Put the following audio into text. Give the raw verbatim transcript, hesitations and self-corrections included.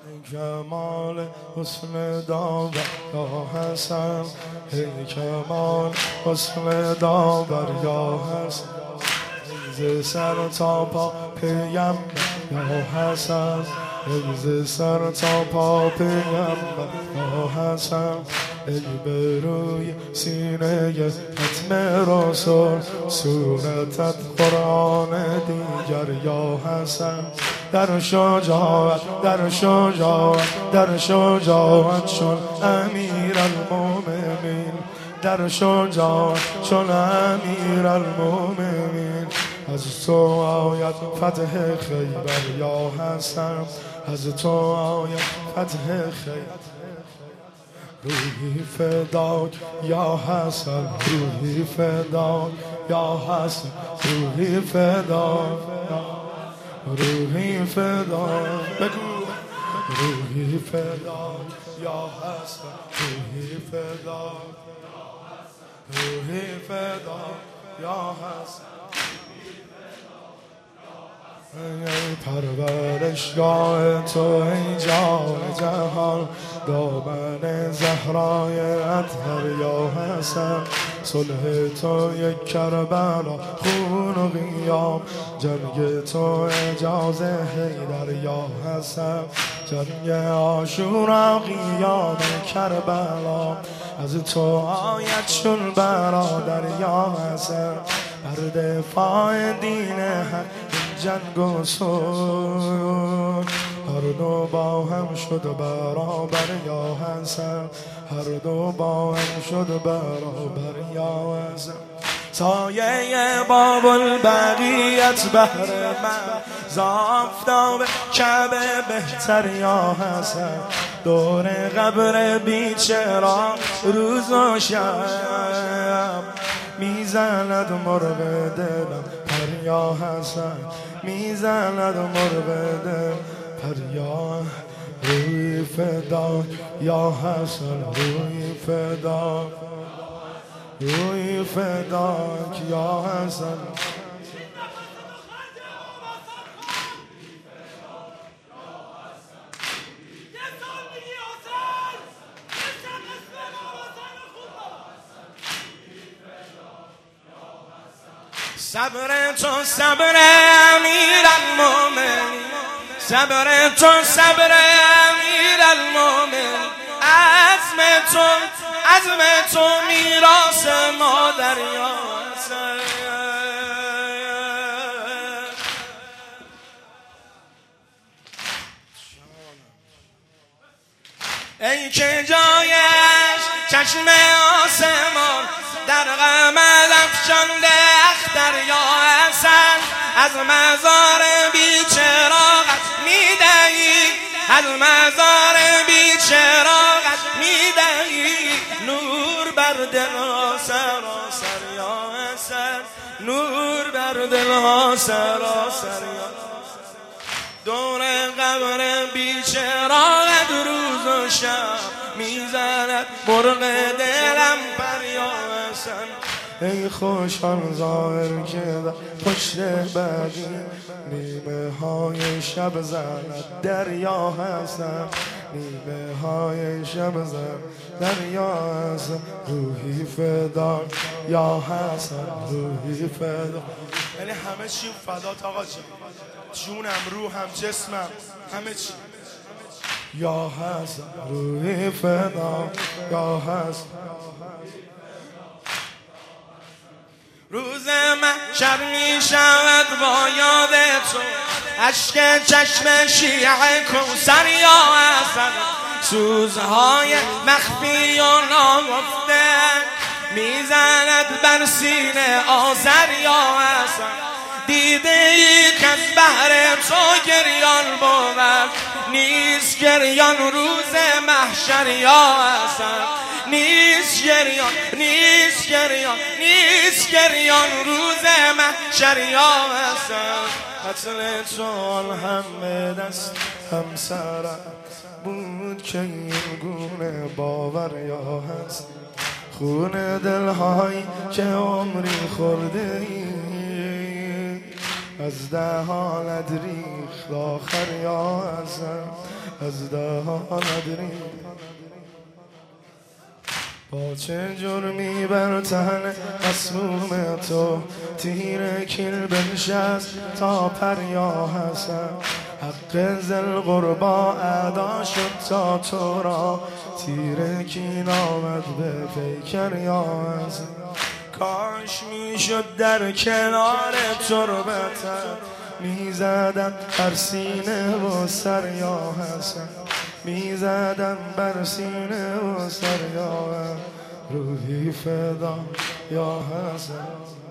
کمال حسن داور یا حسن، ای کمال حسن داور یا حسن، ز سر تا پا پیغمبر یا حسن، ای ز سر تا پا پیغمبر یا حسن، ای به روی سینه ختم رسول صورتت قرآن دیگر یا حسن، در شجاعت در شجاعت در شجاعت چون امیر المومنین، در شجاعت چون امیر المومنین، از تو آید فتح خیبر یا حسن، از تو آید فتح خیبر، روحی فداک یا حسن، روحی فداک یا حسن، روحی فداک، روحی فداک بگو، روحی فداک یا حسن، روحی فداک، روحی فداک یا حسن، ای پرورشگاه تو ای جان جهان، دامن زهرای اطهر یا حسن، صلح تو یک کربلا خون و قیام، جنگ تو اجازه حیدر یا حسن، جنگ عاشورا قیام کربلا، از تو آید چون برادر یا حسن، بر دفاع دین حق جنگ و صلح، هر دو با هم شد برابر یا حسن، هر دو با هم شد برابر یا حسن، سایه باب البقیت بهر من، زافتاب کعبه بهتر یا حسن، دور قبر بیچرا روز و شب، میزند مرغ دلم پر یا حسن، میزند مرغ دل پر یا، روی فداک یا حسن، روی فداک، روی فداک یا حسن، صبر تو صبر امیر المومنین، صبر تو صبر امیر المومنین، عزم تو عزم تو میراث مادر یا حسن، ای که جایش چشم آسمان، در قمر افشانده اختر یا حسن، از مزار بیچراغت میدهی، از مزار بیچراغت میدهی، نور بر دلها سراسر یا حسن، نور بر دلها سراسر یا حسن، دور قبر بیچراغت روز و شب، میزند مرغ دلم پر یا حسن، ای خوشان ظاهر که در پشت بدی، نیمه های شب زند در یا حسن، نیمه های شب زند در یا حسن، روحی فداک یا حسن، روحی فداک، یعنی همه چی فدات آقا جون، جونم روحم جسمم همه چی یا حسن، روحی فداک یا حسن، روز محشر می شود با یاد تو، اشک چشم شیعه کوثر یا حسن، سوزهای مخفی و ناگفته میزند بر سینه آذر یا حسن، دیده ای که از بحر تو گریان بود، نیست گریان روز محشر یا حسن، نیست گریان نیست گریان نیست گریان روز محشر یا حسن، قتل تو هم دست همسرم بود که این گونه باور یا حسن، خون دلهایی که عمری خورده ای، از دهانت ریخت آخر یا حسن، از دهانت رید. با چه جرمی بر تن مسموم تو تیر کل بنشست تا پریا حسن. حق ذل قربا ادا شد تا تو را تیر کین آمد به پیکر یا حسن. کاش میشد در کنار تربتت میزدم بر سینه و سر یا حسن. میزدم بر سینه و سر یا حسن. روحی فدا یا حسن.